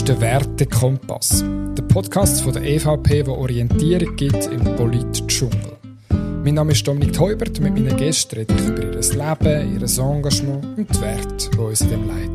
ist der Wertekompass, der Podcast von der EVP, der Orientierung gibt im Politdschungel. Mein Name ist Dominik Teubert und mit meinen Gästen rede ich über ihr Leben, ihr Engagement und die Werte, die uns in dem leiten.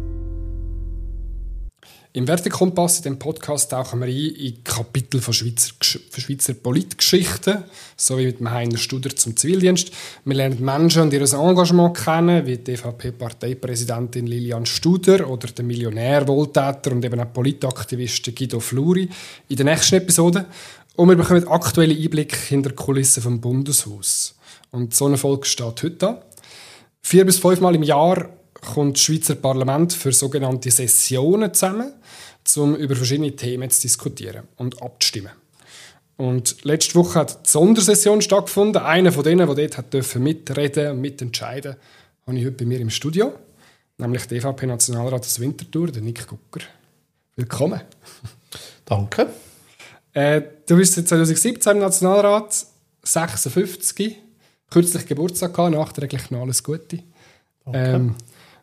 Im Wertekompass, in diesem Podcast, tauchen wir ein in Kapitel von Schweizer Politgeschichten, so wie mit dem Heiner Studer zum Zivildienst. Wir lernen Menschen und ihr Engagement kennen, wie die EVP-Parteipräsidentin Lilian Studer oder den Millionär, Wohltäter und eben auch Politaktivisten Guido Fluri in der nächsten Episode. Und wir bekommen aktuelle Einblicke hinter die Kulissen vom Bundeshaus. Und so eine Folge steht heute an. 4 bis 5 Mal im Jahr kommt das Schweizer Parlament für sogenannte Sessionen zusammen, um über verschiedene Themen zu diskutieren und abzustimmen. Und letzte Woche hat die Sondersession stattgefunden. Einer von denen, der dort mitreden und mitentscheiden durfte, habe ich heute bei mir im Studio, nämlich der EVP-Nationalrat aus Winterthur, der Nick Gucker. Willkommen. Danke. Du bist seit 2017 im Nationalrat, 56, kürzlich Geburtstag gehabt, nachträglich noch alles Gute. Danke.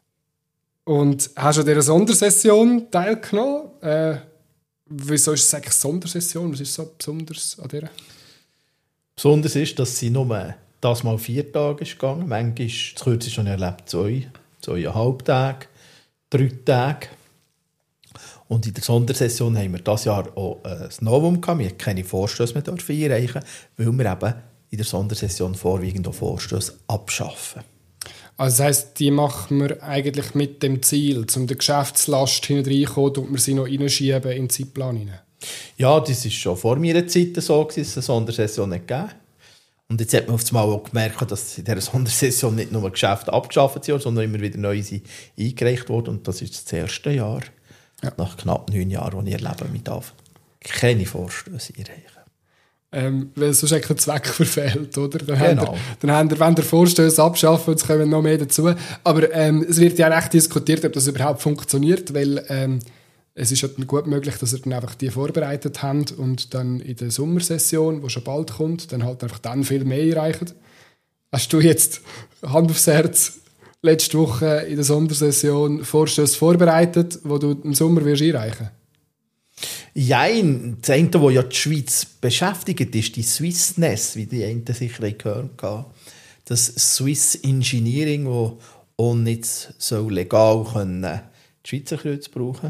Und hast du an dieser Sondersession teilgenommen? Wieso ist es eigentlich Sondersession? Was ist so besonders an dieser? Besonders ist, dass sie nur das mal 4 Tage ist gegangen. Manchmal, das kürzeste schon erlebt, 2,5 Tage, 3 Tage. Und in der Sondersession haben wir dieses Jahr auch ein Novum gehabt. Wir haben keine Vorstöße mehr einreichen, weil wir eben in der Sondersession vorwiegend auch Vorstöße abschaffen. Also das heisst, die machen wir eigentlich mit dem Ziel, um die Geschäftslast hineinzukommen und wir sie noch reinschieben in den Zeitplan hinein? Ja, das war schon vor meiner Zeit so, dass es eine Sondersession nicht gegeben. Und jetzt hat man auf einmal auch gemerkt, dass in dieser Sondersession nicht nur Geschäfte abgeschafft sind, sondern immer wieder neu eingereicht wurden. Und das ist das erste Jahr, nach knapp 9 Jahren, wo ich erlebe, mit keine Vorstöße einreichen. Weil sonst eigentlich der Zweck verfehlt, oder? Genau. Wenn der Vorstöße abschaffen, jetzt kommen noch mehr dazu. Aber es wird ja echt diskutiert, ob das überhaupt funktioniert, weil es ist ja gut möglich, dass ihr dann einfach die vorbereitet habt und dann in der Sommersession, die schon bald kommt, dann halt einfach dann viel mehr einreichen. Hast du jetzt, Hand aufs Herz, letzte Woche in der Sondersession Vorstöße vorbereitet, die du im Sommer wirst einreichen? Jein, das eine, das ja die Schweiz beschäftigt, ist die Swissness, wie die einen sicher gehört haben. Das Swiss Engineering, das auch nicht so legal die Schweizer Kreuz brauchen.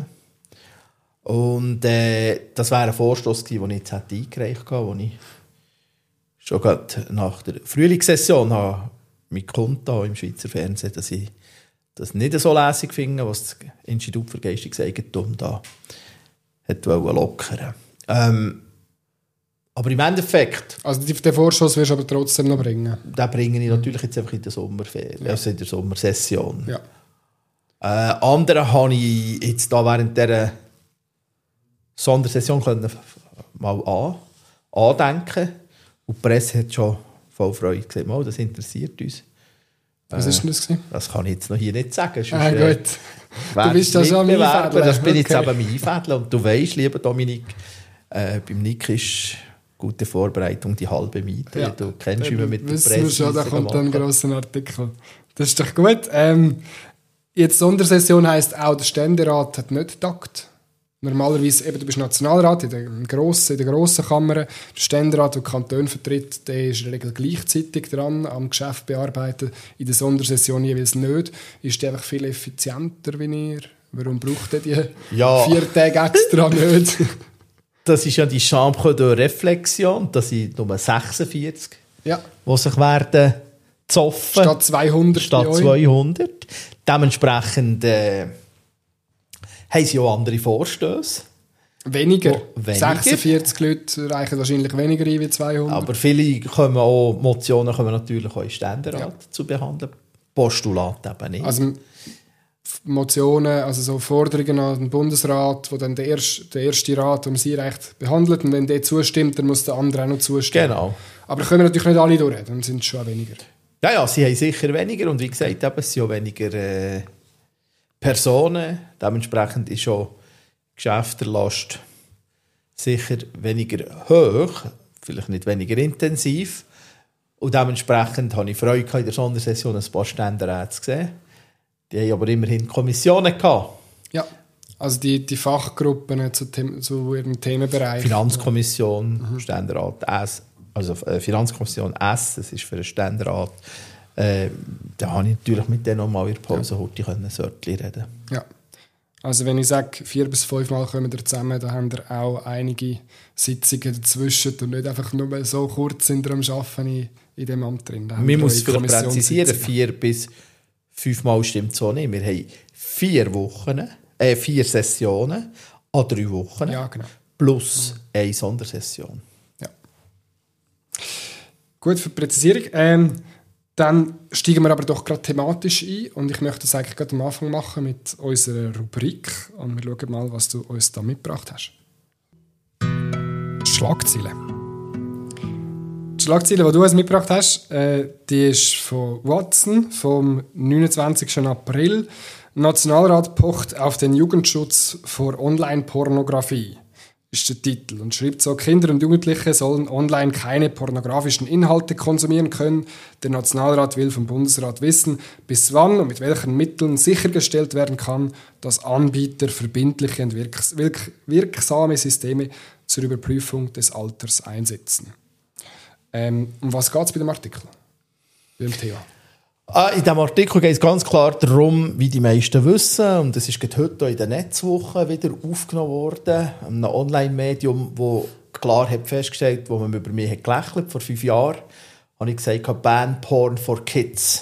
Und das wäre ein Vorstoss gewesen, den ich jetzt eingereicht hätte, den ich schon gerade nach der Frühlingssession habe mit Konto im Schweizer Fernsehen, dass ich das nicht so lässig finde, was das Institut für geistiges Eigentum da lockern. Aber im Endeffekt... Also den Vorschuss wirst du aber trotzdem noch bringen? Den bringe ich natürlich jetzt einfach in der Sommerferien, also in der Sommersession. Ja. Andere habe ich jetzt da während dieser Sondersession mal andenken. Und die Presse hat schon voll Freude gesagt, das interessiert uns. Was war denn das? Das kann ich jetzt noch hier nicht sagen. Gut. Du bist da schon am Einfädeln. Das bin ich jetzt eben am Einfädeln. Und du weisst, lieber Dominik, beim Nick ist gute Vorbereitung die halbe Miete. Ja. Du kennst ihn mit der Presse. Wissen wir schon, da kommt dann ein grosser Artikel. Das ist doch gut. Jetzt Sondersession heisst auch, der Ständerat hat nicht getagt. Normalerweise, eben, du bist Nationalrat in der grossen Kammer. Der Ständerat, der Kanton vertritt, der ist in der Regel gleichzeitig dran, am Geschäft bearbeiten. In der Sondersession jeweils nicht. Ist der einfach viel effizienter wie ihr? Warum braucht ihr die 4 Tage extra nicht? Das ist ja die Chambre de Réflexion. Das sind nur 46, die sich werden zoffen. Statt 200. Dementsprechend haben sie auch andere Vorstöße. Weniger. 46 Leute reichen wahrscheinlich weniger ein wie 200. Aber Motionen kommen natürlich auch im Ständerat zu behandeln. Postulate eben nicht. Also Motionen, also so Forderungen an den Bundesrat, wo dann der erste Rat sie reicht behandelt. Und wenn der zustimmt, dann muss der andere auch noch zustimmen. Genau. Aber können natürlich nicht alle durch, dann sind es schon weniger. Ja, sie haben sicher weniger. Und wie gesagt, es sind auch weniger Personen. Dementsprechend ist auch die Geschäfterlast sicher weniger hoch, vielleicht nicht weniger intensiv. Und dementsprechend hatte ich Freude in der Sondersession ein paar Ständeräte zu sehen. Die haben aber immerhin Kommissionen gehabt. Ja. Also die Fachgruppen zu ihrem Themenbereich. Finanzkommission, Ständerat S, also Finanzkommission S, das ist für den Ständerat. Da habe ich natürlich mit denen noch mal in der Pause heute ein Wörtchen reden. Ja. Also wenn ich sage, 4 bis 5 Mal kommen wir zusammen, dann haben wir auch einige Sitzungen dazwischen und nicht einfach nur so kurz sind wir am Arbeiten in dem Amt drin. Man muss vielleicht präzisieren, 4 bis 5 Mal stimmt so nicht. Wir haben 4 Sessionen an 3 Wochen, ja, genau. plus eine Sondersession. Ja. Gut, für die Präzisierung. Dann steigen wir aber doch gerade thematisch ein und ich möchte das eigentlich gerade am Anfang machen mit unserer Rubrik und wir schauen mal, was du uns da mitgebracht hast. Schlagzeilen. Die Schlagzeile, die du uns mitgebracht hast, die ist von Watson vom 29. April. Nationalrat pocht auf den Jugendschutz vor Online-Pornografie. Ist der Titel und schreibt so: Kinder und Jugendliche sollen online keine pornografischen Inhalte konsumieren können. Der Nationalrat will vom Bundesrat wissen, bis wann und mit welchen Mitteln sichergestellt werden kann, dass Anbieter verbindliche und wirksame Systeme zur Überprüfung des Alters einsetzen. Um was geht es bei dem Artikel? Bei dem Thema? In diesem Artikel geht es ganz klar darum, wie die meisten wissen, und das ist heute in der Netzwoche wieder aufgenommen worden, einem Online-Medium, das klar hat festgestellt, wo man über mich hat gelächelt vor 5 Jahren, habe ich gesagt, Ban Porn for Kids.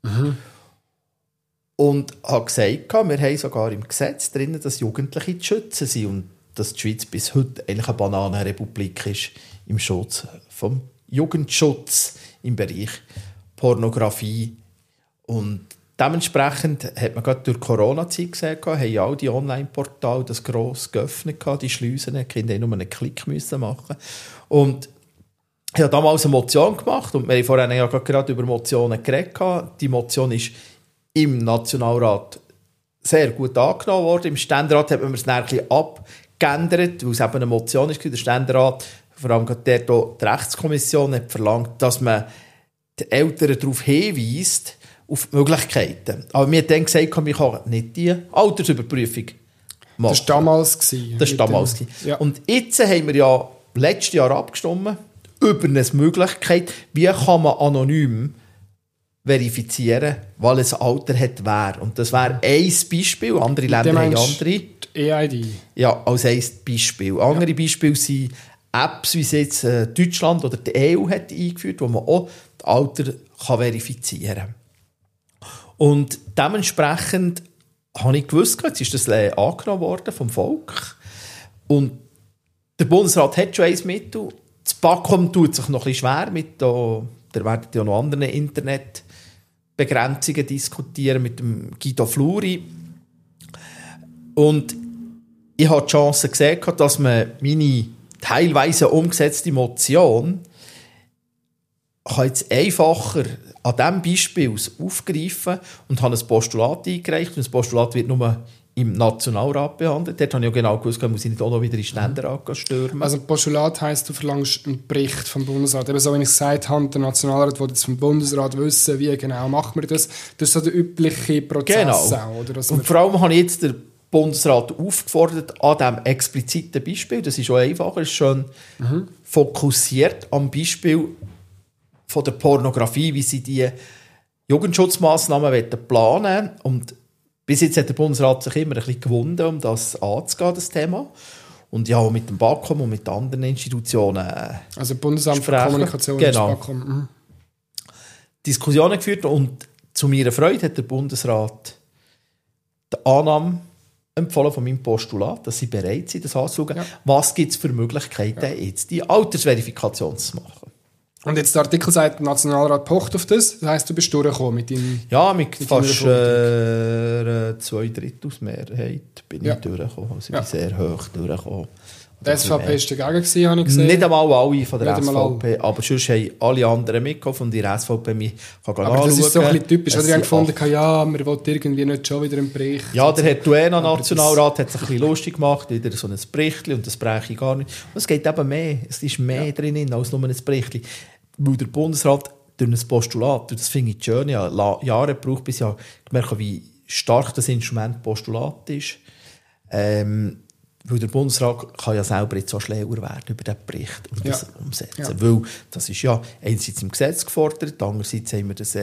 Und habe gesagt, wir haben sogar im Gesetz drin, dass Jugendliche zu schützen sind und dass die Schweiz bis heute eigentlich eine Bananenrepublik ist im Schutz vom Jugendschutz im Bereich Pornografie. Und dementsprechend hat man gerade durch die Corona-Zeit gesehen, haben all die Online-Portale das gross geöffnet, die Schleusen, die Kinder nur einen Klick müssen machen. Und ich habe damals eine Motion gemacht und wir haben vorhin ja gerade über Motionen geredet. Die Motion ist im Nationalrat sehr gut angenommen worden. Im Ständerat hat man es dann ein bisschen abgeändert, weil es eben eine Motion ist. Der Ständerat, vor allem die Rechtskommission, hat verlangt, dass man die Eltern darauf hinweist, auf die Möglichkeiten. Aber wir haben dann gesagt, man kann nicht die Altersüberprüfung machen. Das war damals. Das war damals. Ja. Und jetzt haben wir ja letztes Jahr abgestimmt über eine Möglichkeit, wie kann man anonym verifizieren, weil es ein Alter hat, wer. Und das wäre ein Beispiel. Andere Länder haben andere. Die EID. Ja, als ein Beispiel. Andere Beispiele sind Apps, wie sie jetzt Deutschland oder die EU hat eingeführt, wo man auch das Alter kann verifizieren kann. Und dementsprechend habe ich gewusst, jetzt ist das angenommen worden vom Volk. Und der Bundesrat hat schon ein Mittel. Das BAKOM tut sich noch ein bisschen schwer mit, da werden ja noch andere Internetbegrenzungen diskutieren mit dem Guido Fluri. Und ich habe die Chance gesehen, dass man meine teilweise umgesetzte Motion kann jetzt einfacher an diesem Beispiel aufgreifen und habe ein Postulat eingereicht. Und das Postulat wird nur im Nationalrat behandelt. Dort habe ich ja genau gewusst, muss ich nicht auch noch wieder in den Ständerat stürmen. Also ein Postulat heisst, du verlangst einen Bericht vom Bundesrat. Eben so, wie ich es gesagt habe, der Nationalrat will jetzt vom Bundesrat wissen, wie genau macht man das. Das ist so der übliche Prozess. Genau. Auch, oder? Und vor allem habe ich jetzt den Bundesrat aufgefordert, an diesem expliziten Beispiel, das ist schon einfacher, ist schon fokussiert am Beispiel von der Pornografie, wie sie die Jugendschutzmaßnahmen planen wollen. Und bis jetzt hat der Bundesrat sich immer ein bisschen gewunden, um das anzugehen, das Thema. Und ja, mit dem BAKOM und mit anderen Institutionen also Bundesamt für Kommunikation ist BAKOM. Diskussionen geführt. Und zu meiner Freude hat der Bundesrat die Annahme empfohlen von meinem Postulat, dass sie bereit sind, das anzuschauen. Ja. Was gibt es für Möglichkeiten, jetzt die Altersverifikation zu machen? Und jetzt der Artikel sagt, der Nationalrat pocht auf das. Das heisst, du bist durchgekommen mit deinem... Ja, mit fast 2/3 Mehrheit bin ich durchgekommen. Also ich bin sehr hoch durchgekommen. Die SVP war dagegen, habe ich gesehen. Nicht einmal alle von der SVP, aber sonst haben alle anderen mitgeholfen und die SVP mich anschauen. Aber das ist so ein bisschen typisch. Die haben gefunden, ja, man will irgendwie nicht schon wieder einen Bericht. Ja, der Herr Duena-Nationalrat hat sich ein bisschen lustig gemacht, wieder so ein Berichtchen und das breche ich gar nicht. Und es geht eben mehr, es ist mehr drin als nur ein Berichtchen. Weil der Bundesrat durch ein Postulat, das finde ich schön, ja, Jahre gebraucht, bis ich gemerkt habe, wie stark das Instrument Postulat ist, Weil der Bundesrat kann ja selber jetzt so schlauer werden über diesen Bericht und das umsetzen. Ja. Weil das ist ja einerseits im Gesetz gefordert, andererseits haben wir das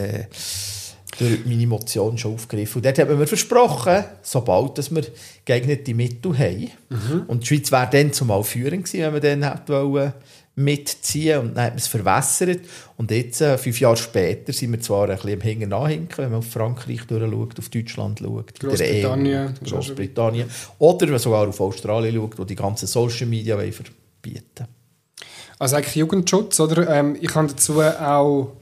durch meine Motion schon aufgegriffen. Und dort haben wir versprochen, sobald dass wir geeignete Mittel haben. Und die Schweiz wäre dann zumal führend gewesen, wenn wir dann hätte mitziehen und dann hat man es verwässert. Und jetzt, 5 Jahre später, sind wir zwar ein bisschen am Hinken-Nachhinken, wenn man auf Frankreich durchschaut, auf Deutschland schaut, Großbritannien oder sogar auf Australien schaut, wo die ganzen Social Media verbieten. Also eigentlich Jugendschutz, oder? Ich habe dazu auch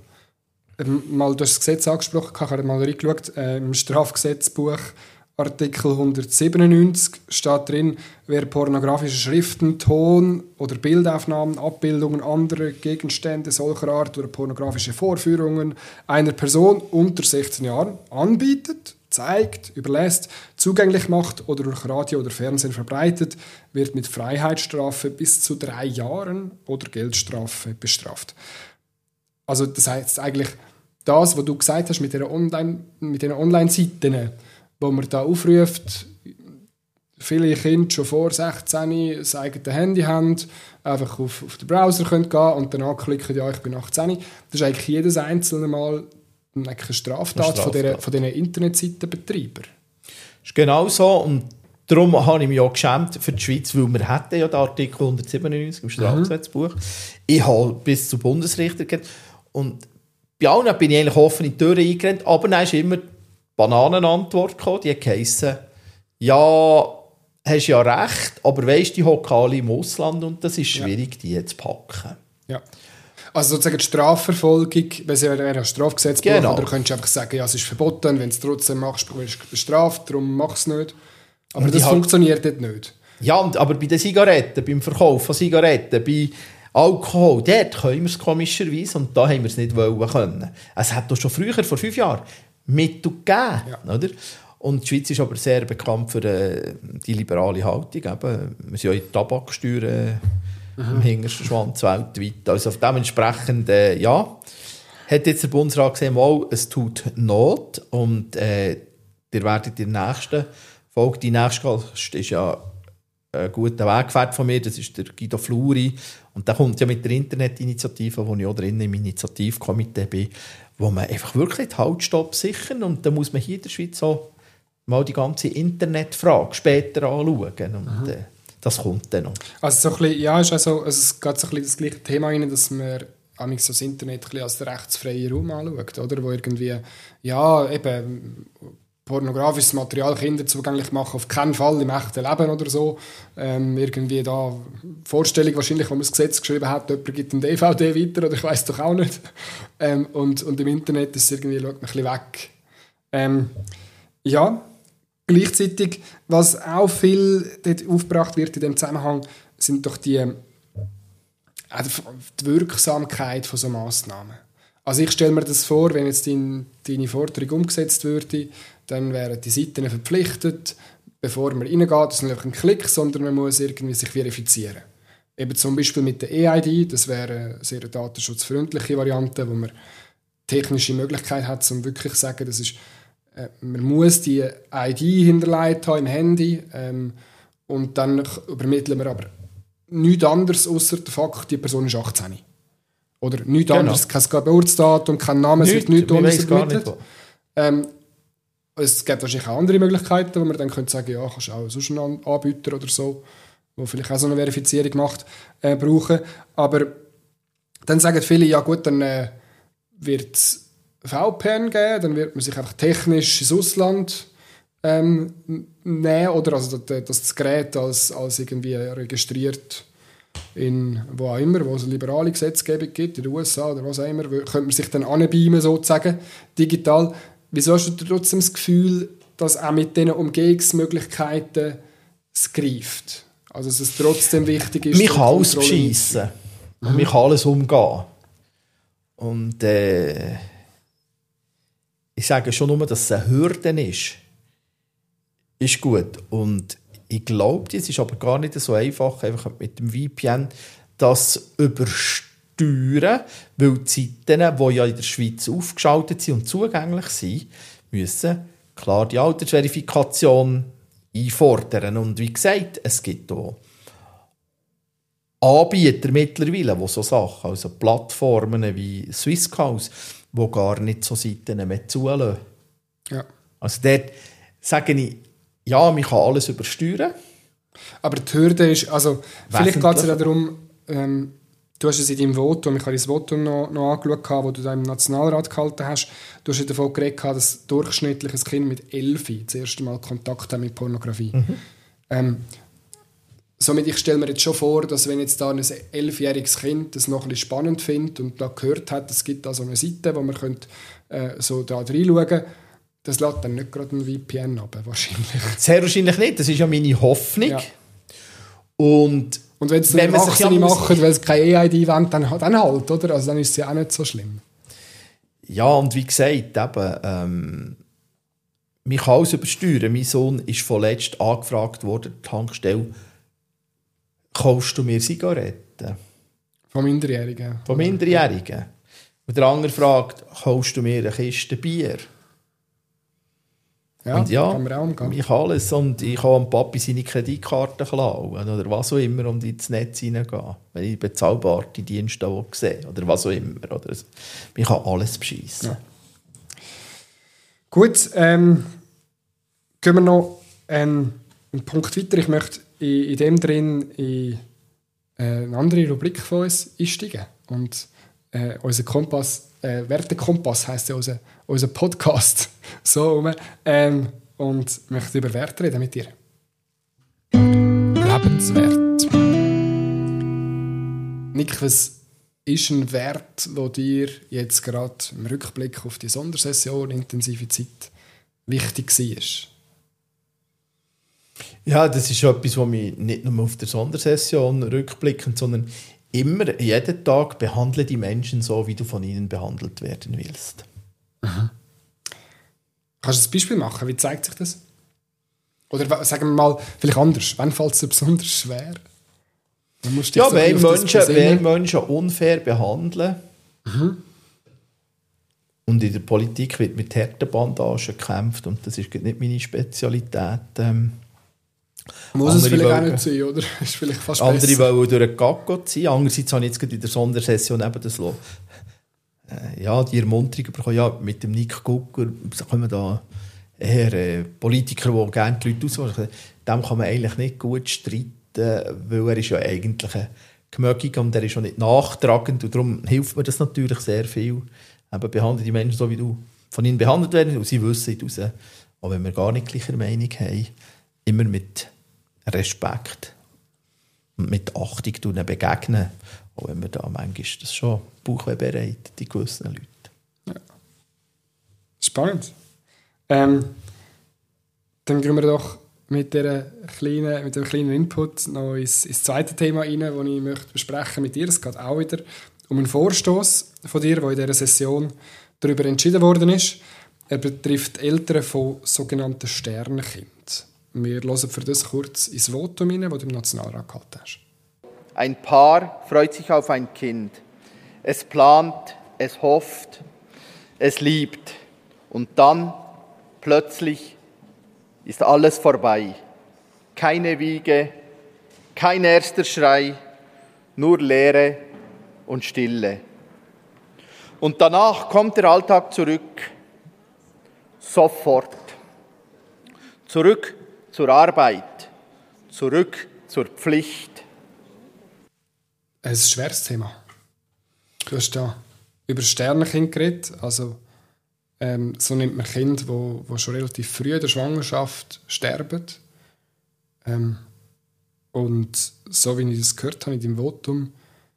mal das Gesetz angesprochen, ich habe mal reingeschaut, im Strafgesetzbuch Artikel 197 steht drin, wer pornografische Schriften, Ton- oder Bildaufnahmen, Abbildungen anderer Gegenstände solcher Art oder pornografische Vorführungen einer Person unter 16 Jahren anbietet, zeigt, überlässt, zugänglich macht oder durch Radio oder Fernsehen verbreitet, wird mit Freiheitsstrafe bis zu 3 Jahren oder Geldstrafe bestraft. Also das heißt eigentlich, das, was du gesagt hast mit den Online-Seiten, wo man da aufruft, viele Kinder schon vor 16 das eigene Handy haben, einfach auf den Browser gehen können und dann anklicken, ja, ich bin 18. Das ist eigentlich jedes einzelne Mal eine Straftat von diesen Internetseitenbetreibern. Das ist genau so und darum habe ich mich auch geschämt für die Schweiz, weil wir hätten ja den Artikel 197 im Strafgesetzbuch. Ich habe bis zum Bundesrichter gegeben und bei allen bin ich eigentlich offen in die Türen eingerannt, aber dann ist immer die Bananenantwort gekommen, die heisst, ja, hast ja recht, aber weisst, die hocken alle im Ausland und das ist schwierig, die zu packen. Ja. Also sozusagen die Strafverfolgung, wenn es ja ein Strafgesetzbuch ist, oder könntest du einfach sagen, ja, es ist verboten, wenn du es trotzdem machst, wirst du bestraft, darum mach es nicht. Aber und das funktioniert dort nicht. Ja, aber bei den Zigaretten, beim Verkauf von Zigaretten, bei Alkohol, dort können wir es komischerweise und da haben wir es nicht können. Es hat doch schon früher, vor 5 Jahren, Mittel gegeben. Ja. Oder? Und die Schweiz ist aber sehr bekannt für die liberale Haltung. Eben, wir sind ja in Tabaksteuer im hintersten Schwanz weltweit. Also dementsprechend, ja, hat jetzt der Bundesrat gesehen, mal, es tut Not und ihr werdet in der nächsten Folge, die nächste Gast ist ja ein guter Weggefährt von mir, das ist der Guido Fluri. Und der kommt ja mit der Internetinitiative, wo ich auch drin im Initiativkomitee bin, wo man einfach wirklich den Haltstopp sichern und da muss man hier in der Schweiz auch mal die ganze Internetfrage später anschauen. Und das kommt dann noch. Also so ein bisschen, ja, ist also, es geht so ein bisschen das gleiche Thema rein, dass man das Internet ein bisschen als rechtsfreien Raum anschaut, oder? Wo irgendwie, ja, eben pornografisches Material Kinder zugänglich machen, auf keinen Fall im echten Leben oder so. Irgendwie da Vorstellung wahrscheinlich, wo man das Gesetz geschrieben hat, jemand gibt ein DVD weiter oder ich weiss doch auch nicht. Und im Internet ist es irgendwie, schaut man ein bisschen weg. Ja, gleichzeitig, was auch viel dort aufgebracht wird in dem Zusammenhang, sind doch die Wirksamkeit von so Massnahmen. Also ich stelle mir das vor, wenn jetzt deine Forderung umgesetzt würde, dann wären die Seiten verpflichtet, bevor man reingeht, das ist nicht einfach ein Klick, sondern man muss irgendwie sich verifizieren. Eben zum Beispiel mit der EID, das wäre eine sehr datenschutzfreundliche Variante, wo man technische Möglichkeit hat, um wirklich zu sagen, das ist, man muss die ID hinterlegt haben im Handy und dann übermitteln wir aber nichts anderes, außer der Fakt, die Person ist 18. Oder nichts anderes, kein Geburtsdatum, kein Name, es wird nichts anderes übermittelt. Es gibt wahrscheinlich auch andere Möglichkeiten, wo man dann könnte sagen, ja, kannst du auch sonst einen Anbieter oder so, der vielleicht auch so eine Verifizierung macht, brauchen. Aber dann sagen viele, ja gut, dann wird es VPN geben, dann wird man sich einfach technisch ins Ausland nehmen oder also das Gerät als irgendwie registriert in wo auch immer, wo es eine liberale Gesetzgebung gibt, in den USA oder was auch immer, könnte man sich dann anbeamen, sozusagen, digital. Wieso hast du trotzdem das Gefühl, dass auch mit diesen Umgehungsmöglichkeiten es greift? Also dass es trotzdem wichtig ist... Mich kann alles beschissen. Und mich kann alles umgehen. Und ich sage schon nur, dass es eine Hürde ist. Ist gut. Und ich glaube, es ist aber gar nicht so einfach, einfach mit dem VPN das übersteuern, weil die Seiten, die ja in der Schweiz aufgeschaltet sind und zugänglich sind, müssen klar die Altersverifikation einfordern. Und wie gesagt, es gibt auch Anbieter mittlerweile, die so Sachen, also Plattformen wie Swisscause, die gar nicht so Seiten mehr zulassen. Ja. Also dort sage ich, ja, man kann alles übersteuern. Aber die Hürde ist, also vielleicht geht es ja Wesentlich. darum, du hast es in deinem Votum, ich habe das Votum noch angeschaut, das du da im Nationalrat gehalten hast, du hast ja davon geredet, dass durchschnittlich ein Kind mit 11 das erste Mal Kontakt hat mit Pornografie. Somit, ich stelle mir jetzt schon vor, dass wenn jetzt da ein 11-jähriges Kind das noch ein bisschen spannend findet und da gehört hat, es gibt da so eine Seite, wo man könnte, so da reinschauen könnte, das lässt dann nicht gerade ein VPN ab, wahrscheinlich. Sehr wahrscheinlich nicht, das ist ja meine Hoffnung. Ja. Und wenn es wenn dann man sich ja Erwachsene muss- machen, weil es keine EID wollen, dann halt, oder? Also dann ist es ja auch nicht so schlimm. Ja, und wie gesagt, eben, man kann alles übersteuern. Mein Sohn ist vorletzt angefragt worden, die Tankstelle, kaufst du mir Zigaretten? Von Minderjährigen. Von Minderjährigen. Und der andere fragt, kaufst du mir eine Kiste Bier? Ja, Und ja, kann man auch umgehen. ich kann alles. Und ich kann dem Papi seine Kreditkarte klauen oder was auch immer und ins Netz hineingehen, wenn ich bezahlbare Dienste sehe oder was auch immer. Oder so. Ich kann alles bescheissen. Ja. Gut, gehen wir noch einen Punkt weiter. Ich möchte in dem drin in eine andere Rubrik von uns einsteigen. Und unser Kompass, Wertekompass heisst ja unser Podcast. So rum. Und möchte über Werte reden mit dir. Lebenswert. Nick, was ist ein Wert, der dir jetzt gerade im Rückblick auf die Sondersession, intensive Zeit, wichtig war? Ja, das ist etwas, was mich nicht nur auf der Sondersession rückblickend, sondern immer, jeden Tag behandle die Menschen so, wie du von ihnen behandelt werden willst. Kannst du ein Beispiel machen? Wie zeigt sich das? Oder sagen wir mal, vielleicht anders. Wann fällt es dir besonders schwer? Dann musst du dich Ja, so ein wenn bisschen auf das besinnen. Menschen unfair behandeln. Und in der Politik wird mit Härtebandagen gekämpft und das ist nicht meine Spezialität. Muss es andere vielleicht auch wollen- nicht sein, oder? Ist vielleicht fast Andere besser. wollen durch den Gaggo ziehen. Andererseits habe ich jetzt gerade in der Sondersession eben das die Ermunterung bekommen, ja, mit dem Nick Gucker kommen da eher Politiker, die gerne die Leute auswählen. Dem kann man eigentlich nicht gut streiten, weil er ist ja eigentlich ein Gemögiger und er ist ja nicht nachtragend und darum hilft mir das natürlich sehr viel. Eben behandle die Menschen so, wie du von ihnen behandelt werden und sie wissen es raus. Auch wenn wir gar nicht gleicher Meinung haben, immer mit Respekt und mit Achtung begegnen. Auch wenn wir da manchmal das schon Bauchweh bereitet, die gewissen Leute. Spannend. Dann gehen wir doch mit dem kleinen Input noch ins zweite Thema rein, das ich möchte besprechen mit dir. Es geht auch wieder um einen Vorstoß von dir, der in dieser Session darüber entschieden worden ist. Er betrifft Eltern von sogenannten Sternenkindern. Wir hören für das kurz ins Votum rein, das du im Nationalrat gehalten hast. Ein Paar freut sich auf ein Kind. Es plant, es hofft, es liebt. Und dann, plötzlich, ist alles vorbei. Keine Wiege, kein erster Schrei, nur Leere und Stille. Und danach kommt der Alltag zurück. Sofort. Zurück zur Arbeit. Zurück zur Pflicht. Ein schweres Thema. Du hast da über Sternenkind geredet. Also, so nimmt man Kinder, die schon relativ früh in der Schwangerschaft sterben. Und so wie ich das gehört habe in deinem Votum,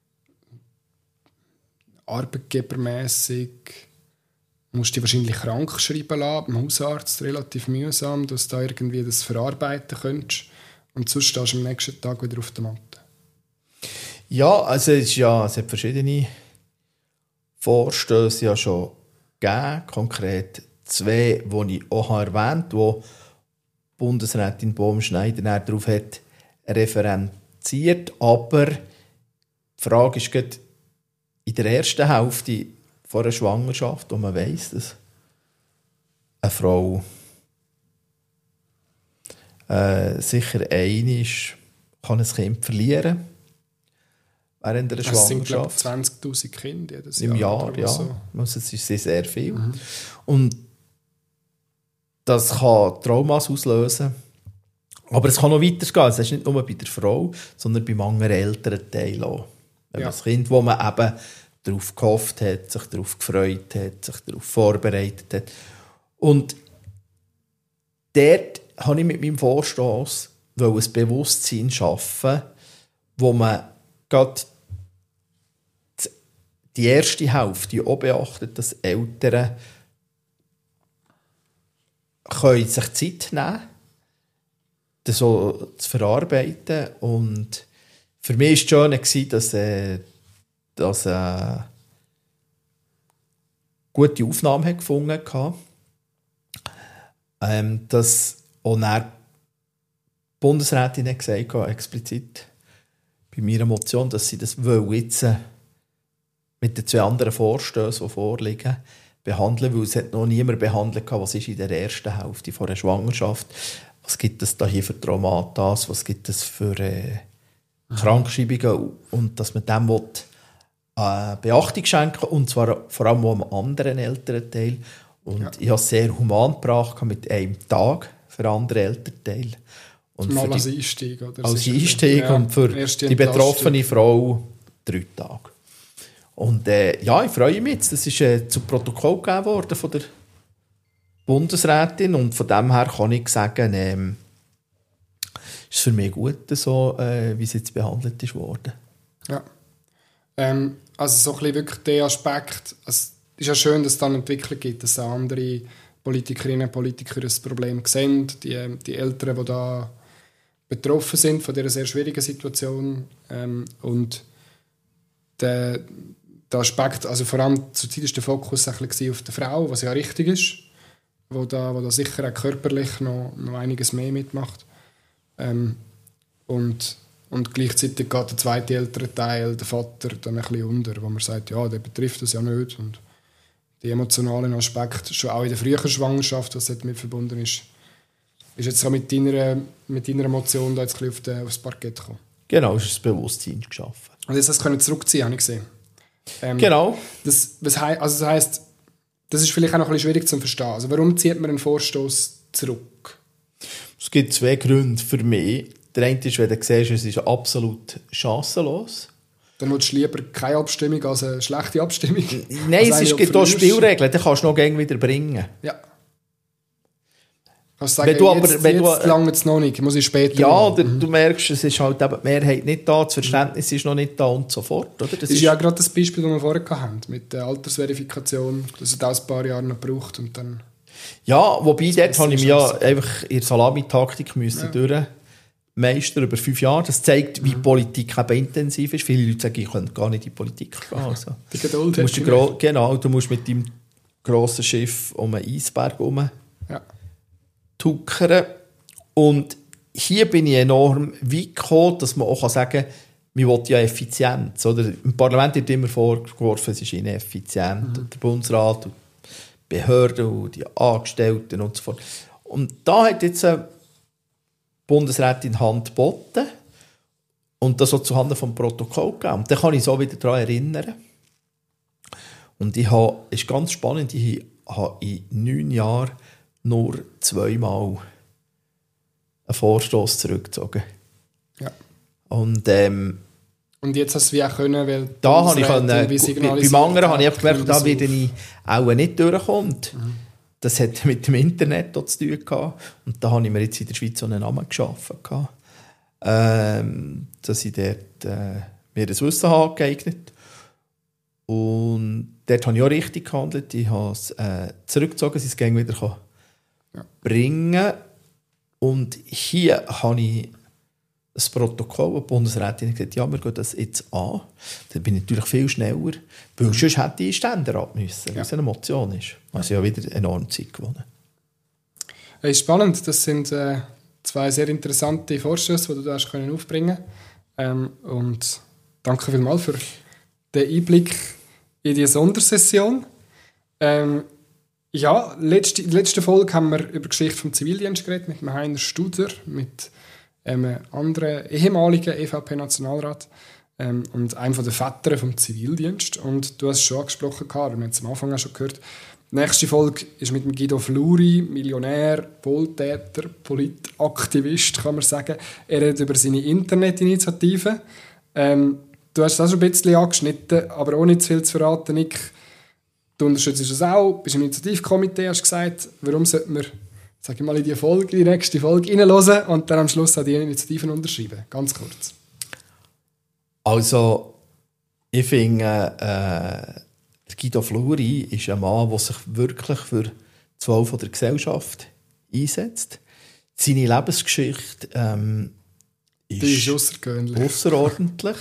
arbeitgebermässig musst du dich wahrscheinlich krank schreiben lassen, beim Hausarzt relativ mühsam, dass du da irgendwie das verarbeiten könntest. Und sonst stehst du am nächsten Tag wieder auf der Matte. Ja, also es hat verschiedene Vorstöße ja schon gegeben, konkret 2, die ich auch erwähnt habe, wo Bundesrätin Baum-Schneider darauf hat referenziert. Aber die Frage ist gerade in der ersten Hälfte vor einer Schwangerschaft, wo man weiss, dass eine Frau sicher einmal kann ein Kind verlieren während einer Es sind, glaube Schwangerschaft. ich, 20'000 Kinder jedes Im Jahr, oder ja. so. Also, das ist sehr viel. Und das kann Traumas auslösen. Aber es kann noch weitergehen. Es ist nicht nur bei der Frau, sondern beim anderen älteren Teil auch. Wenn man das Kind, wo man eben darauf gehofft hat, sich darauf gefreut hat, sich darauf vorbereitet hat. Und dort habe ich mit meinem Vorstoss ein Bewusstsein schaffen, wo man gerade die erste Hälfte auch beachtet, dass Eltern können sich Zeit nehmen können, das so zu verarbeiten. Und für mich war es schön, dass gute Aufnahme gefunden hat. Dass auch die Bundesrätin hat gesagt hat, explizit bei meiner Motion, dass sie das jetzt mit den 2 anderen Vorstößen, die vorliegen, behandeln, weil es hat noch niemand behandelt hat, was ist in der ersten Hälfte von einer Schwangerschaft, was gibt es da hier für Traumata, was gibt es für Krankschreibungen, und dass man dem Beachtung schenken, und zwar vor allem auch am anderen älteren Teil. Und ich habe es sehr human gebracht mit einem Tag für andere Elternteile. Und mal als Einstieg. Oder? Als Einstieg, ja, und für die betroffene Frau 3 Tage. Und ja, ich freue mich jetzt. Das ist zu Protokoll gegeben worden von der Bundesrätin, und von dem her kann ich sagen, ist für mich gut, so, wie es jetzt behandelt ist worden. Ja. Also so ein bisschen wirklich der Aspekt, es ist ja schön, dass es dann eine Entwicklung gibt, dass auch andere Politikerinnen und Politiker das Problem sehen, die Eltern, die da betroffen sind von dieser sehr schwierigen Situation, und der Aspekt, also vor allem zur Zeit war der Fokus ein bisschen auf der Frau, was ja richtig ist, wo da sicher auch körperlich noch einiges mehr mitmacht. Und gleichzeitig geht der zweite ältere Teil, der Vater, dann ein bisschen unter, wo man sagt, ja, der betrifft das ja nicht. Und die emotionalen Aspekte, schon auch in der frühen Schwangerschaft, was damit verbunden ist jetzt so mit deiner Motion da jetzt ein bisschen aufs Parkett gekommen. Genau, ist das Bewusstsein geschaffen. Und jetzt das können zurückziehen, habe ich gesehen. Genau. Das heisst, das ist vielleicht auch noch ein bisschen schwierig zu verstehen. Also warum zieht man einen Vorstoß zurück? Es gibt 2 Gründe für mich. Der eine ist, wenn du siehst, es ist absolut chancenlos. Dann willst du lieber keine Abstimmung als eine schlechte Abstimmung? Nein, es gibt auch Spielregeln, die kannst du noch gerne wieder bringen. Ja. Kannst du sagen, jetzt lange es noch nicht, muss ich später ja, oder du merkst, es ist halt eben die Mehrheit nicht da, das Verständnis ist noch nicht da und so fort. Oder? Das ist ja gerade das Beispiel, das wir vorher hatten, mit der Altersverifikation, dass es auch ein paar Jahre noch braucht und dann... Ja, wobei dort habe ich mich ja einfach in der Salamitaktik durchmeistern über 5 Jahre. Das zeigt, wie Politik eben intensiv ist. Viele Leute sagen, ich könnte gar nicht in die Politik gehen. Also, die Geduld du musst mit deinem grossen Schiff um einen Eisberg tuckern. Und hier bin ich enorm weit gekommen, dass man auch sagen kann, man will ja Effizienz. Oder? Im Parlament wird immer vorgeworfen, es ist ineffizient. Und der Bundesrat und die Behörden und die Angestellten und so fort. Und da hat jetzt eine Bundesrätin Hand geboten und das auch zuhanden vom Protokoll gegeben. Und da kann ich so wieder daran erinnern. Und ist ganz spannend, ich habe in 9 Jahren nur 2-mal einen Vorstoss zurückgezogen. Ja. Und jetzt hast du es wie auch können, weil da habe ich beim anderen habe ich gemerkt, da werde ich auch nicht durchkommen. Das hat mit dem Internet zu tun gehabt. Und da habe ich mir jetzt in der Schweiz so einen Namen geschaffen, dass ich dort mir das Wissen habe geeignet. Und dort habe ich auch richtig gehandelt. Ich habe es zurückgezogen, dass ich es gerne wieder bringen kann. Und hier habe ich das Protokoll, die Bundesrätin hat gesagt, ja, wir gehen das jetzt an. Dann bin ich natürlich viel schneller, weil sonst hätte ich Ständerat müssen, weil es eine Motion ist. Also ja wieder enorm Zeit gewonnen. Hey, spannend, das sind 2 sehr interessante Vorstöße, die du da aufbringen kannst. Und danke vielmals für den Einblick in die Sondersession. Ja, in der letzten Folge haben wir über die Geschichte vom Zivildienst geredet, mit dem Heiner Studer, mit einem anderen ehemaligen EVP-Nationalrat und einem der Väter vom Zivildienst. Und du hast es schon angesprochen, wir haben es am Anfang auch schon gehört. Die nächste Folge ist mit dem Guido Fluri, Millionär, Wohltäter, Politaktivist, kann man sagen. Er redet über seine Internetinitiative. Du hast es auch schon ein bisschen angeschnitten, aber ohne zu viel zu verraten, Nick. Du unterstützt es auch, bist im Initiativkomitee, hast gesagt, warum sollten wir, sag ich mal, in die nächste Folge reinhören und dann am Schluss auch die Initiativen unterschreiben? Ganz kurz. Also, ich finde, Guido Fluri ist ein Mann, der sich wirklich für das Wohl der Gesellschaft einsetzt. Seine Lebensgeschichte die ist ausserordentlich.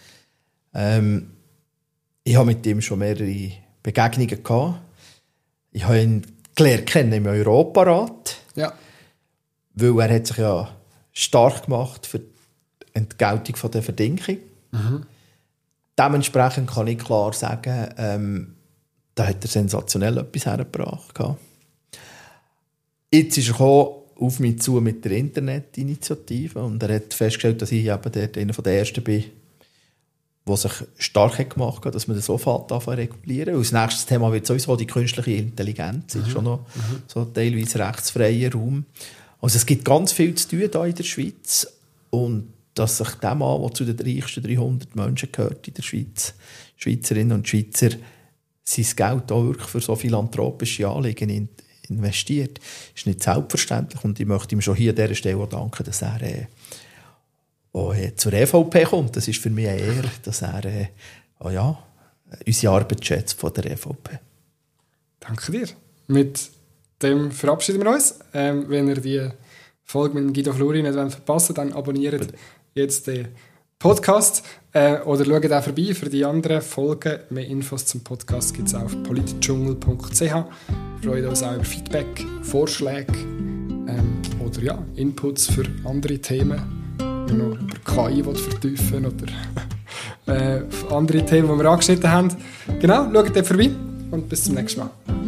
Ich habe mit ihm schon mehrere Begegnungen gehabt. Ich habe ihn gelernt kennen im Europarat. Ja. Weil er hat sich ja stark gemacht für die Entgeltung der Verdinkung. Mhm. Dementsprechend kann ich klar sagen, da hat er sensationell etwas hergebracht. Jetzt ist er auf mich zu mit der Internetinitiative und er hat festgestellt, dass ich eben dort einer der Ersten bin, der sich stark hat gemacht hat, dass man das sofort regulieren. Und das nächste Thema wird sowieso die künstliche Intelligenz. Das ist schon noch so teilweise rechtsfreier Raum. Also es gibt ganz viel zu tun hier in der Schweiz. Und dass sich der Mann, der zu den reichsten 300 Menschen gehört in der Schweiz, Schweizerinnen und Schweizer, sein Geld auch wirklich für so philanthropische Anliegen investiert, ist nicht selbstverständlich. Und ich möchte ihm schon hier an dieser Stelle auch danken, dass er zur EVP kommt. Das ist für mich eine Ehre, dass er unsere Arbeit schätzt von der EVP. Danke dir. Mit dem verabschieden wir uns. Wenn ihr die Folge mit Guido Fluri nicht verpassen wollt, dann abonniert jetzt den Podcast oder schaut auch vorbei für die anderen Folgen. Mehr Infos zum Podcast gibt es auf politdschungel.ch. Wir freuen uns auch über Feedback, Vorschläge oder Inputs für andere Themen. Wenn ihr noch über KI vertiefen oder andere Themen, die wir angeschnitten haben. Genau, schaut dort vorbei und bis zum nächsten Mal.